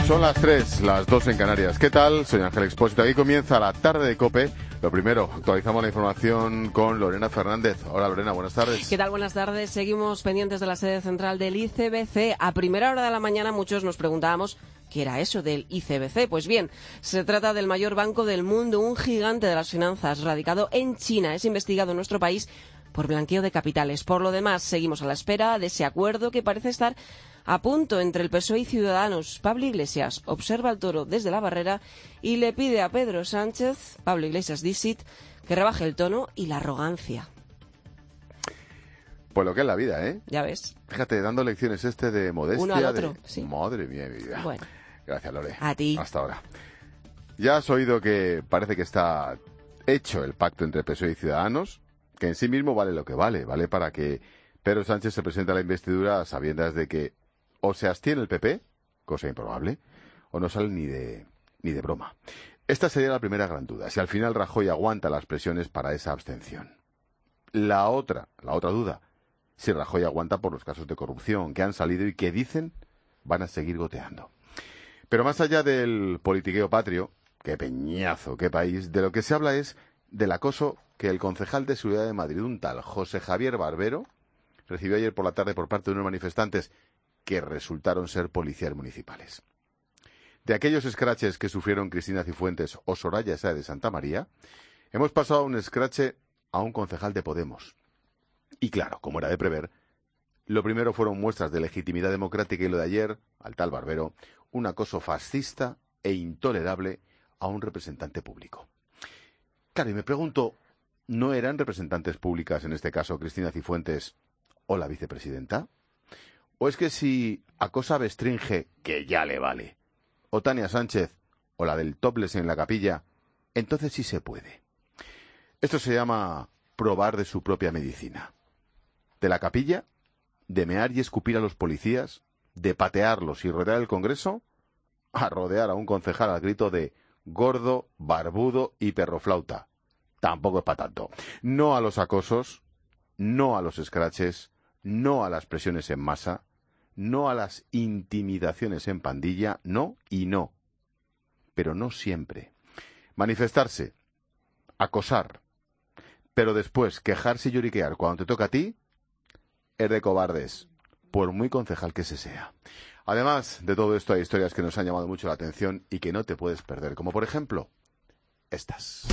Son las 3, las 2 en Canarias. ¿Qué tal? Soy Ángel Expósito. Aquí comienza la tarde de COPE. Lo primero, actualizamos la información con Lorena Fernández. Hola Lorena, buenas tardes. ¿Qué tal? Buenas tardes. Seguimos pendientes de la sede central del ICBC. A primera hora de la mañana muchos nos preguntábamos ¿qué era eso del ICBC? Pues bien, se trata del mayor banco del mundo, un gigante de las finanzas, radicado en China. Es investigado en nuestro país por blanqueo de capitales. Por lo demás, seguimos a la espera de ese acuerdo que parece estar a punto entre el PSOE y Ciudadanos. Pablo Iglesias observa el toro desde la barrera y le pide a Pedro Sánchez, Pablo Iglesias disit, que rebaje el tono y la arrogancia. Pues lo que es la vida, ¿eh? Ya ves. Fíjate, dando lecciones de modestia. Uno al otro, sí. Madre mía, mi vida. Bueno. Gracias, Lore. A ti. Hasta ahora. Ya has oído que parece que está hecho el pacto entre PSOE y Ciudadanos, que en sí mismo vale lo que vale. Vale para que Pedro Sánchez se presente a la investidura a sabiendas de que o se abstiene el PP, cosa improbable, o no sale ni de broma. Esta sería la primera gran duda, si al final Rajoy aguanta las presiones para esa abstención. La otra duda, si Rajoy aguanta por los casos de corrupción que han salido y que dicen van a seguir goteando. Pero más allá del politiqueo patrio, qué peñazo, qué país, de lo que se habla es del acoso que el concejal de Seguridad de Madrid, un tal José Javier Barbero, recibió ayer por la tarde por parte de unos manifestantes que resultaron ser policías municipales. De aquellos escraches que sufrieron Cristina Cifuentes o Soraya Sáez de Santa María, hemos pasado a un escrache a un concejal de Podemos. Y claro, como era de prever, lo primero fueron muestras de legitimidad democrática y lo de ayer, al tal Barbero, un acoso fascista e intolerable a un representante público. Claro, y me pregunto, ¿no eran representantes públicas, en este caso Cristina Cifuentes o la vicepresidenta? ¿O es que si acosa a Bestringe, que ya le vale, o Tania Sánchez, o la del topless en la capilla, entonces sí se puede? Esto se llama probar de su propia medicina. De la capilla, de mear y escupir a los policías, de patearlos y rodear el Congreso, a rodear a un concejal al grito de gordo, barbudo y perroflauta. Tampoco es para tanto. No a los acosos, no a los escraches, no a las presiones en masa, no a las intimidaciones en pandilla, no y no. Pero no siempre. Manifestarse, acosar, pero después quejarse y lloriquear cuando te toca a ti, es de cobardes, por muy concejal que se sea. Además de todo esto, hay historias que nos han llamado mucho la atención y que no te puedes perder, como por ejemplo estas.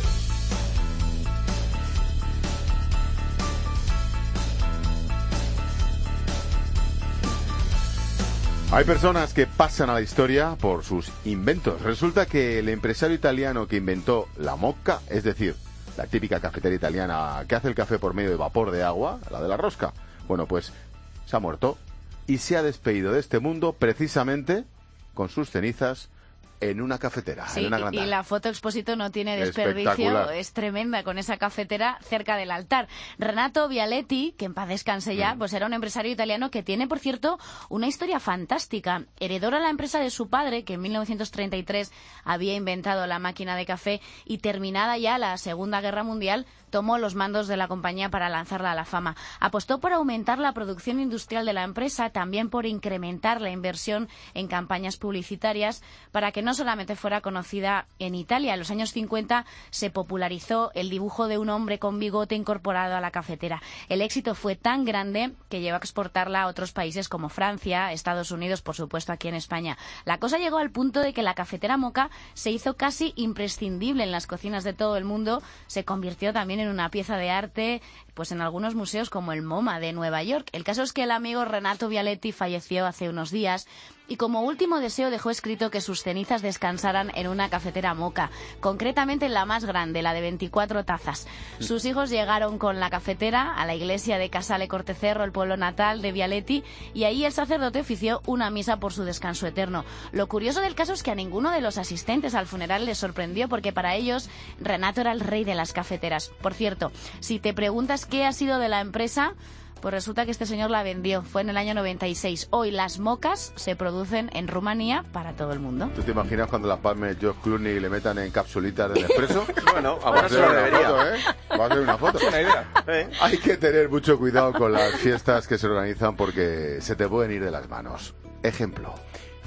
Hay personas que pasan a la historia por sus inventos. Resulta que el empresario italiano que inventó la mocca, es decir, la típica cafetera italiana que hace el café por medio de vapor de agua, la de la rosca, bueno, pues se ha muerto y se ha despedido de este mundo precisamente con sus cenizas en una cafetera, sí, en una granja. Y la foto Expósito no tiene desperdicio, es tremenda con esa cafetera cerca del altar. Renato Vialetti, que en paz descanse ya, pues era un empresario italiano que tiene, por cierto, una historia fantástica. Heredó la empresa de su padre, que en 1933 había inventado la máquina de café, y terminada ya la Segunda Guerra Mundial, tomó los mandos de la compañía para lanzarla a la fama. Apostó por aumentar la producción industrial de la empresa, también por incrementar la inversión en campañas publicitarias, para que no solamente fuera conocida en Italia. En los años 50 se popularizó el dibujo de un hombre con bigote incorporado a la cafetera. El éxito fue tan grande que llegó a exportarla a otros países como Francia, Estados Unidos, por supuesto aquí en España. La cosa llegó al punto de que la cafetera Moka se hizo casi imprescindible en las cocinas de todo el mundo. Se convirtió también en una pieza de arte pues en algunos museos como el MoMA de Nueva York. El caso es que el amigo Renato Vialetti falleció hace unos días y como último deseo dejó escrito que sus cenizas descansaran en una cafetera Moka, concretamente en la más grande, la de 24 tazas. Sus hijos llegaron con la cafetera a la iglesia de Casale Cortecerro, el pueblo natal de Vialetti, y ahí el sacerdote ofició una misa por su descanso eterno. Lo curioso del caso es que a ninguno de los asistentes al funeral les sorprendió, porque para ellos Renato era el rey de las cafeteras. Por cierto, si te preguntas qué ha sido de la empresa, pues resulta que este señor la vendió. Fue en el año 96. Hoy las mocas se producen en Rumanía para todo el mundo. ¿Tú te imaginas cuando las palmes George Clooney y le metan en capsulitas de Nespresso? Bueno, ahora se lo debería. Va a ser una foto. Es una idea. Hay que tener mucho cuidado con las fiestas que se organizan porque se te pueden ir de las manos. Ejemplo,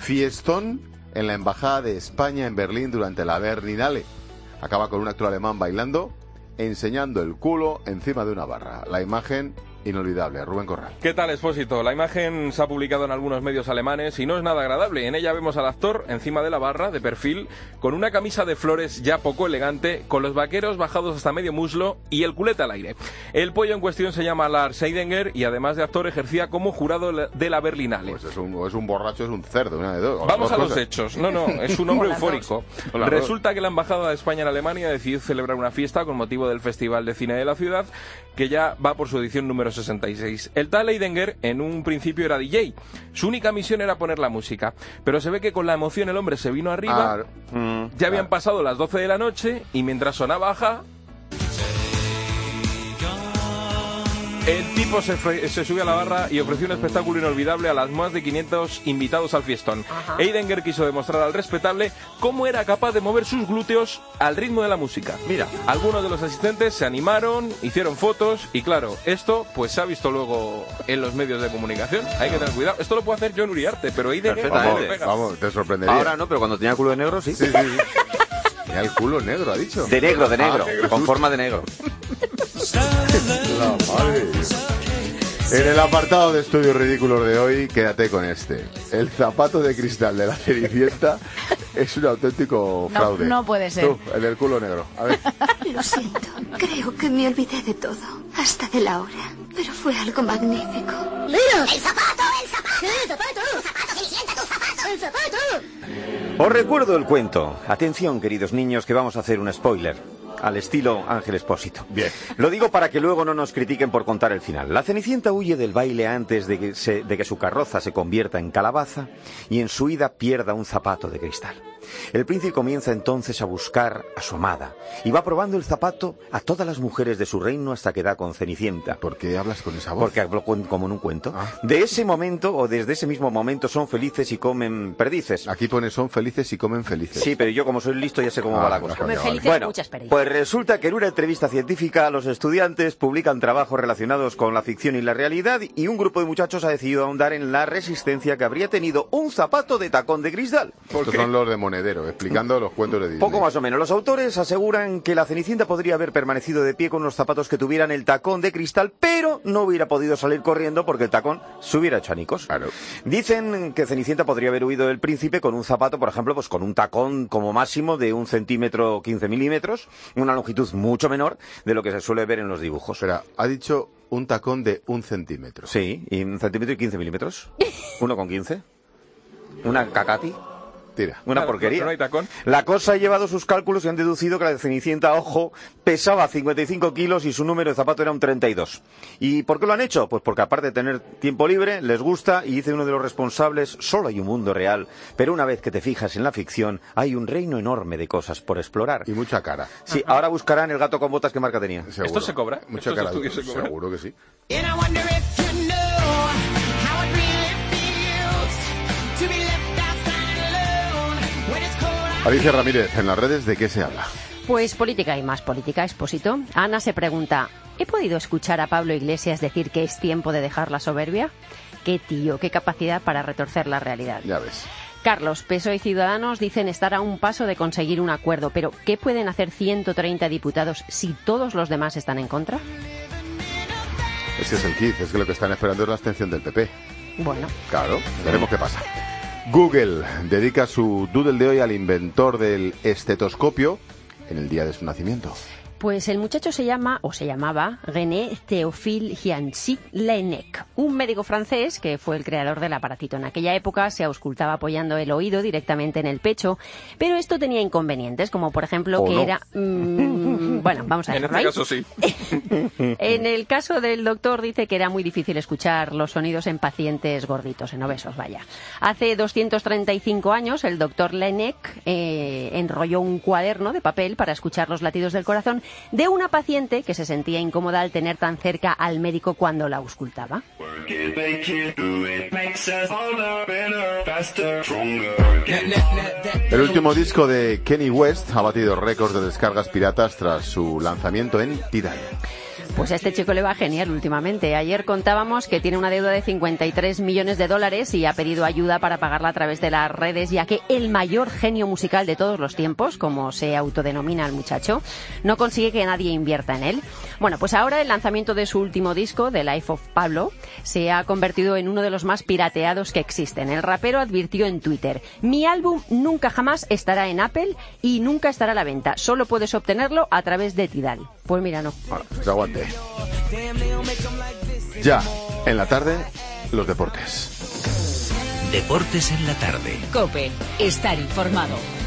fiestón en la Embajada de España en Berlín durante la Berlinale. Acaba con un actor alemán bailando, enseñando el culo encima de una barra. La imagen inolvidable. Rubén Corral. ¿Qué tal, Expósito? La imagen se ha publicado en algunos medios alemanes y no es nada agradable. En ella vemos al actor encima de la barra, de perfil, con una camisa de flores ya poco elegante, con los vaqueros bajados hasta medio muslo y el culete al aire. El pollo en cuestión se llama Lars Eidinger y además de actor ejercía como jurado de la Berlinale. Pues es un borracho, es un cerdo, una de dos. Vamos a los hechos. No, es un hombre eufórico. Resulta que la Embajada de España en Alemania decidió celebrar una fiesta con motivo del Festival de Cine de la ciudad, que ya va por su edición número 66. El tal Eidinger en un principio era DJ. Su única misión era poner la música. Pero se ve que con la emoción el hombre se vino arriba. Ya habían pasado las 12 de la noche y mientras sonaba Aja, el tipo se subió a la barra y ofreció un espectáculo inolvidable a las más de 500 invitados al fiestón. Eidinger quiso demostrar al respetable cómo era capaz de mover sus glúteos al ritmo de la música. Mira, algunos de los asistentes se animaron, hicieron fotos y claro, esto pues se ha visto luego en los medios de comunicación. Hay que tener cuidado. Esto lo puede hacer John Uriarte, pero Eidinger vamos, te sorprendería. Ahora no, pero cuando tenía culo de negro, sí. Sí. Tenía el culo negro, ha dicho. De negro, con forma de negro. La madre. En el apartado de estudios ridículos de hoy, quédate con este. El zapato de cristal de la Cenicienta es un auténtico fraude. No puede ser. Tú, el del culo negro. A ver. Lo siento, creo que me olvidé de todo, hasta de la hora. Pero fue algo magnífico. ¡Mira! ¡El zapato! ¡El zapato! ¡El zapato! ¡Tu zapato, Cenicienta, tu zapato! ¡El zapato! Os recuerdo el cuento. Atención, queridos niños, que vamos a hacer un spoiler. Al estilo Ángel Expósito. Bien. Lo digo para que luego no nos critiquen por contar el final. La Cenicienta huye del baile antes de que su carroza se convierta en calabaza y en su ida pierda un zapato de cristal. El príncipe comienza entonces a buscar a su amada y va probando el zapato a todas las mujeres de su reino hasta que da con Cenicienta. ¿Por qué hablas con esa voz? Porque hablo como en un cuento. De ese momento, o desde ese mismo momento, son felices y comen perdices. Aquí pone son felices y comen felices. Sí, pero yo como soy listo ya sé cómo va la cosa. Comen felices, bueno, muchas perdices. Pues resulta que en una entrevista científica los estudiantes publican trabajos relacionados con la ficción y la realidad y un grupo de muchachos ha decidido ahondar en la resistencia que habría tenido un zapato de tacón de cristal. Estos son los de Monedero, explicando los cuentos de Disney. Poco más o menos. Los autores aseguran que la Cenicienta podría haber permanecido de pie con unos zapatos que tuvieran el tacón de cristal, pero no hubiera podido salir corriendo porque el tacón se hubiera hecho anicos. Claro. Dicen que Cenicienta podría haber huido del príncipe con un zapato, por ejemplo, pues con un tacón como máximo de 1 centímetro 15 milímetros, una longitud mucho menor de lo que se suele ver en los dibujos. Espera, ha dicho un tacón de 1 centímetro. Sí, y 1 centímetro y 15 milímetros. 1,15. Una cacati. Tira. Una porquería. No hay tacón. La cosa ha llevado sus cálculos y han deducido que la Cenicienta, ojo, pesaba 55 kilos y su número de zapato era un 32. ¿Y por qué lo han hecho? Pues porque aparte de tener tiempo libre, les gusta y dice uno de los responsables, solo hay un mundo real, pero una vez que te fijas en la ficción, hay un reino enorme de cosas por explorar. Y mucha cara. Sí, ahora buscarán el gato con botas que marca tenía. Seguro. ¿Esto se cobra? Mucha ¿Estos cara. estudios se cobran? Seguro que sí. Alicia Ramírez, en las redes, ¿de qué se habla? Pues política y más política, Expósito. Ana se pregunta, ¿he podido escuchar a Pablo Iglesias decir que es tiempo de dejar la soberbia? Qué tío, qué capacidad para retorcer la realidad. Ya ves. Carlos, PSOE y Ciudadanos dicen estar a un paso de conseguir un acuerdo, pero ¿qué pueden hacer 130 diputados si todos los demás están en contra? Ese es el kit, es que lo que están esperando es la abstención del PP. Bueno. Claro, veremos qué pasa. Google dedica su doodle de hoy al inventor del estetoscopio en el día de su nacimiento. Pues el muchacho se llamaba René Théophile Gianchy Laennec, un médico francés que fue el creador del aparatito. En aquella época se auscultaba apoyando el oído directamente en el pecho, pero esto tenía inconvenientes, como por ejemplo que era... bueno, vamos a ver. En este caso sí. En el caso del doctor dice que era muy difícil escuchar los sonidos en pacientes gorditos, en obesos, vaya. Hace 235 años el doctor Laennec enrolló un cuaderno de papel para escuchar los latidos del corazón de una paciente que se sentía incómoda al tener tan cerca al médico cuando la auscultaba. El último disco de Kanye West ha batido récords de descargas piratas tras su lanzamiento en Tidal. Pues a este chico le va genial últimamente. Ayer contábamos que tiene una deuda de 53 millones de dólares y ha pedido ayuda para pagarla a través de las redes, ya que el mayor genio musical de todos los tiempos, como se autodenomina el muchacho, no consigue que nadie invierta en él. Bueno, pues ahora el lanzamiento de su último disco, The Life of Pablo, se ha convertido en uno de los más pirateados que existen. El rapero advirtió en Twitter: mi álbum nunca jamás estará en Apple y nunca estará a la venta. Solo puedes obtenerlo a través de Tidal. Pues mira, no. Bueno, pues aguante. Ya, en la tarde, los deportes. Deportes en la tarde. COPE. Estar informado.